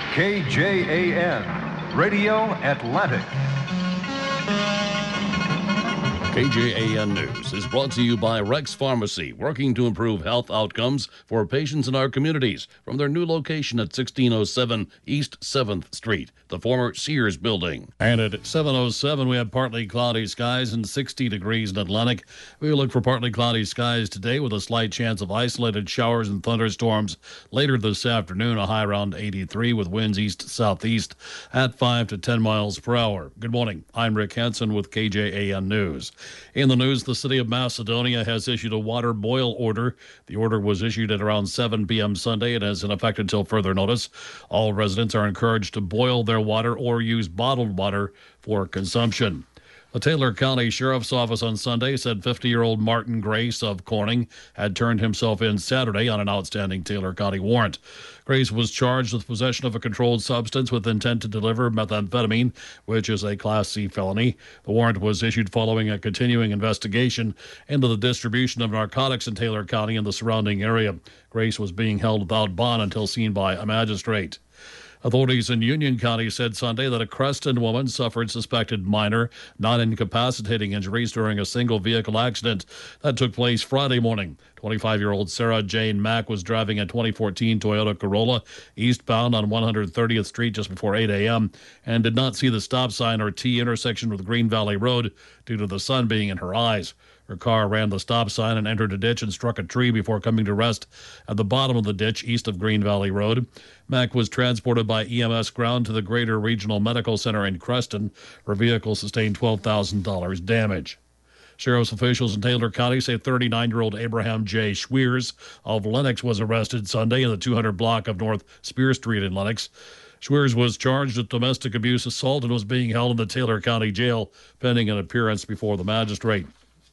KJAN, Radio Atlantic. KJAN News is brought to you by Rex Pharmacy, working to improve health outcomes for patients in our communities from their new location at 1607 East 7th Street, the former Sears building. And at 7:07, we have partly cloudy skies and 60 degrees in Atlantic. We look for partly cloudy skies today with a slight chance of isolated showers and thunderstorms later this afternoon, a high around 83 with winds east-southeast at 5 to 10 miles per hour. Good morning. I'm Rick Hansen with KJAN News. In the news, the city of Macedonia has issued a water boil order. The order was issued at around 7 p.m. Sunday and is in effect until further notice. All residents are encouraged to boil their water or use bottled water for consumption. The Taylor County Sheriff's Office on Sunday said 50-year-old Martin Grace of Corning had turned himself in Saturday on an outstanding Taylor County warrant. Grace was charged with possession of a controlled substance with intent to deliver methamphetamine, which is a Class C felony. The warrant was issued following a continuing investigation into the distribution of narcotics in Taylor County and the surrounding area. Grace was being held without bond until seen by a magistrate. Authorities in Union County said Sunday that a Creston woman suffered suspected minor, non-incapacitating injuries during a single vehicle accident that took place Friday morning. 25-year-old Sarah Jane Mack was driving a 2014 Toyota Corolla eastbound on 130th Street just before 8 a.m. and did not see the stop sign or T intersection with Green Valley Road due to the sun being in her eyes. Her car ran the stop sign and entered a ditch and struck a tree before coming to rest at the bottom of the ditch east of Green Valley Road. Mack was transported by EMS ground to the Greater Regional Medical Center in Creston. Her vehicle sustained $12,000 damage. Sheriff's officials in Taylor County say 39-year-old Abraham J. Schweers of Lenox was arrested Sunday in the 200 block of North Spear Street in Lenox. Schweers was charged with domestic abuse assault and was being held in the Taylor County Jail pending an appearance before the magistrate.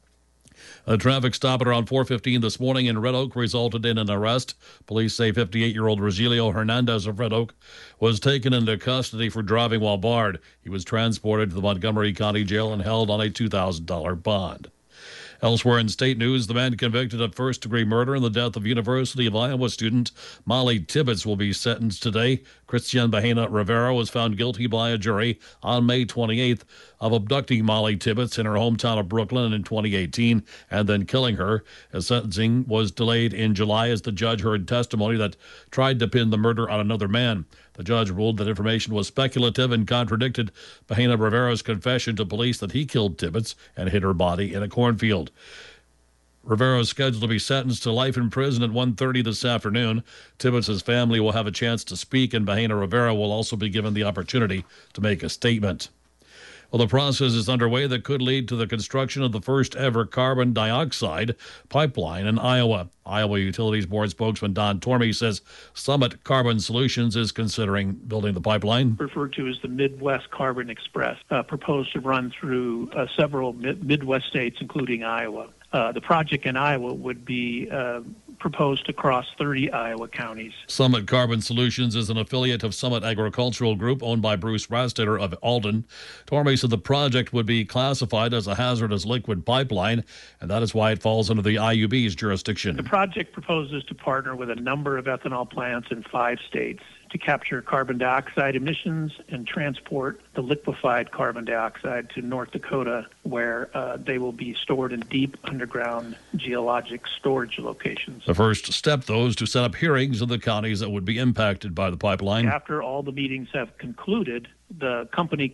A traffic stop at around 4:15 this morning in Red Oak resulted in an arrest. Police say 58-year-old Rogelio Hernandez of Red Oak was taken into custody for driving while barred. He was transported to the Montgomery County Jail and held on a $2,000 bond. Elsewhere in state news, the man convicted of first-degree murder in the death of University of Iowa student Molly Tibbetts will be sentenced today. Christian Bahena Rivera was found guilty by a jury on May 28th of abducting Molly Tibbetts in her hometown of Brooklyn in 2018 and then killing her. His sentencing was delayed in July as the judge heard testimony that tried to pin the murder on another man. The judge ruled that information was speculative and contradicted Bahena Rivera's confession to police that he killed Tibbetts and hid her body in a cornfield. Rivera is scheduled to be sentenced to life in prison at 1:30 this afternoon. Tibbetts' family will have a chance to speak, and Bahena Rivera will also be given the opportunity to make a statement. Well, the process is underway that could lead to the construction of the first ever carbon dioxide pipeline in Iowa. Iowa Utilities Board spokesman Don Tormey says Summit Carbon Solutions is considering building the pipeline. Referred to as the Midwest Carbon Express, proposed to run through several Midwest states, including Iowa. The project in Iowa would be proposed to cross 30 Iowa counties. Summit Carbon Solutions is an affiliate of Summit Agricultural Group owned by Bruce Rastetter of Alden. Tormey said the project would be classified as a hazardous liquid pipeline, and that is why it falls under the IUB's jurisdiction. The project proposes to partner with a number of ethanol plants in 5 states to capture carbon dioxide emissions and transport the liquefied carbon dioxide to North Dakota, where they will be stored in deep underground geologic storage locations. The first step, though, is to set up hearings in the counties that would be impacted by the pipeline. After all the meetings have concluded, the company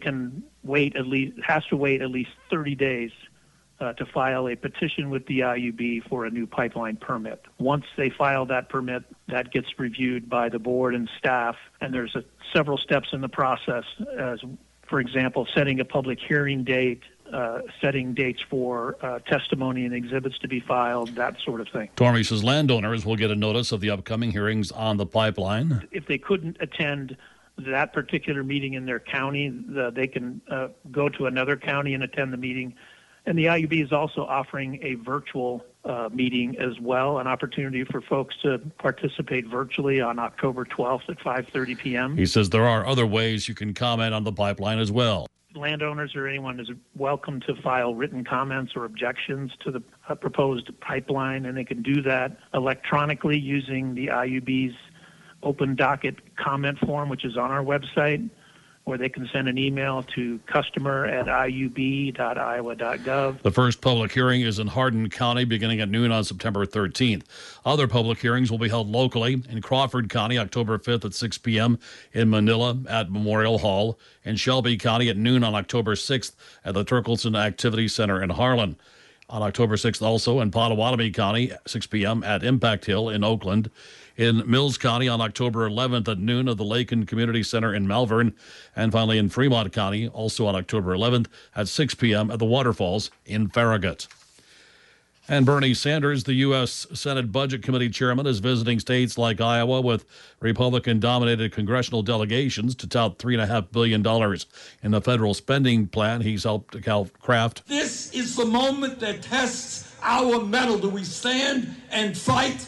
has to wait at least 30 days to file a petition with the IUB for a new pipeline permit. Once they file that permit, that gets reviewed by the board and staff, and there's several steps in the process, as, for example, setting a public hearing date, setting dates for testimony and exhibits to be filed, that sort of thing. Tormey says landowners will get a notice of the upcoming hearings on the pipeline. If they couldn't attend that particular meeting in their county, they can go to another county and attend the meeting. And the IUB is also offering a virtual meeting as well, an opportunity for folks to participate virtually on October 12th at 5:30 p.m. He says there are other ways you can comment on the pipeline as well. Landowners or anyone is welcome to file written comments or objections to the proposed pipeline, and they can do that electronically using the IUB's open docket comment form, which is on our website, or they can send an email to customer@iub.iowa.gov. The first public hearing is in Hardin County beginning at noon on September 13th. Other public hearings will be held locally in Crawford County October 5th at 6 p.m., in Manila at Memorial Hall, in Shelby County at noon on October 6th at the Turkleson Activity Center in Harlan. On October 6th also in Potawatomi County, 6 p.m. at Impact Hill in Oakland. In Mills County on October 11th at noon at the Lakin Community Center in Malvern. And finally in Fremont County, also on October 11th at 6 p.m. at the Waterfalls in Farragut. And Bernie Sanders, the U.S. Senate Budget Committee chairman, is visiting states like Iowa with Republican-dominated congressional delegations to tout $3.5 billion in the federal spending plan he's helped craft. This is the moment that tests our mettle. Do we stand and fight?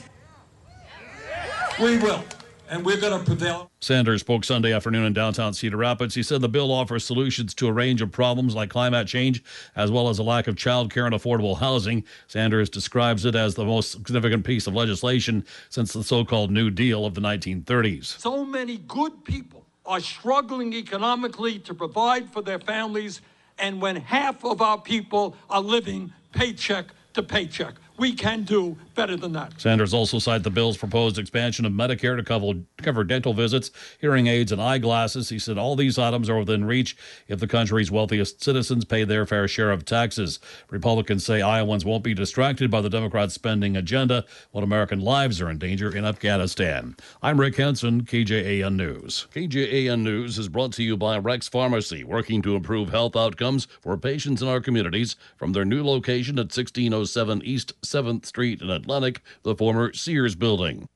We will, and we're going to prevail. Sanders spoke Sunday afternoon in downtown Cedar Rapids. He said the bill offers solutions to a range of problems like climate change, as well as a lack of child care and affordable housing. Sanders describes it as the most significant piece of legislation since the so-called New Deal of the 1930s. So many good people are struggling economically to provide for their families, and when half of our people are living paycheck to paycheck, we can do better than that. Sanders also cited the bill's proposed expansion of Medicare to cover dental visits, hearing aids, and eyeglasses. He said all these items are within reach if the country's wealthiest citizens pay their fair share of taxes. Republicans say Iowans won't be distracted by the Democrats' spending agenda when American lives are in danger in Afghanistan. I'm Rick Henson, KJAN News. KJAN News is brought to you by Rex Pharmacy, working to improve health outcomes for patients in our communities from their new location at 1607 East 7th Street in Atlantic, the former Sears building.